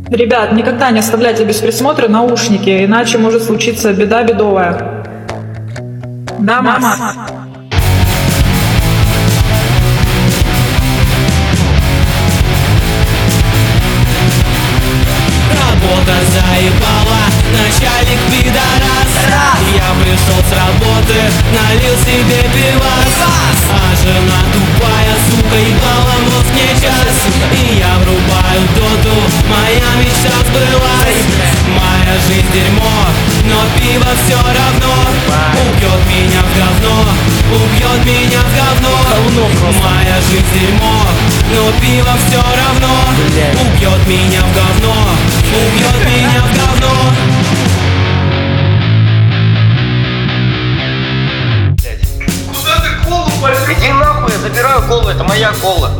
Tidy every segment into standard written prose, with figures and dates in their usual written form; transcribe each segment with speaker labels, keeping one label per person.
Speaker 1: Ребят, никогда не оставляйте без присмотра наушники, иначе может случиться беда бедовая. Да, мама?
Speaker 2: Работа заебала, начальник пидорас. Я пришел с работы, налил себе пивас. А жена тупая, сука, ебала в мозг мне час. И я врубаю доту, моя мечта сбылась. Моя жизнь дерьмо, но пиво все равно убьет меня в говно, убьет меня в говно. Моя жизнь дерьмо, но пиво все равно убьет меня в говно, убьет меня в говно.
Speaker 3: Куда ты колу полез?
Speaker 4: Иди нахуй, я забираю колу, это моя кола.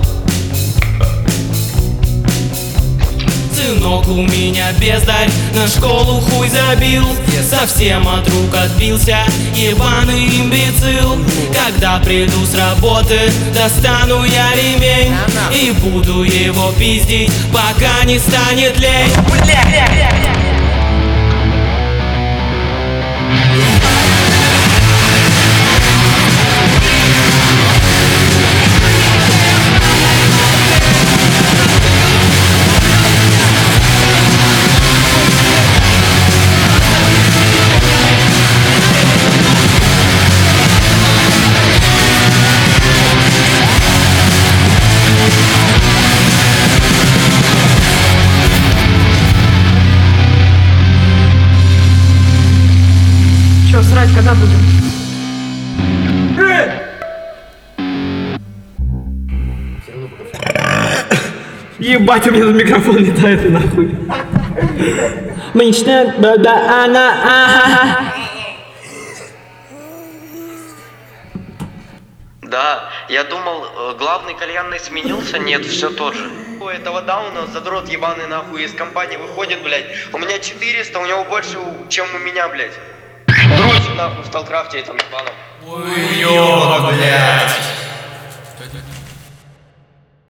Speaker 2: Сынок у меня бездарь, на школу хуй забил. Совсем от рук отбился, ебаный имбецил. Когда приду с работы, достану я ремень и буду его пиздить, пока не станет лень.
Speaker 1: Че, срать когда будем?
Speaker 3: Ебать, у меня тут микрофон летает нахуй.
Speaker 4: Да, я думал, главный кальянный сменился, нет, все тот же. У этого Дауна задрот ебаный нахуй из компании выходит, блядь. У меня 400, у него больше, чем у меня, блядь. Дрочит нахуй в Сталкрафте этим ебаном.
Speaker 2: Ой, ёба, блядь.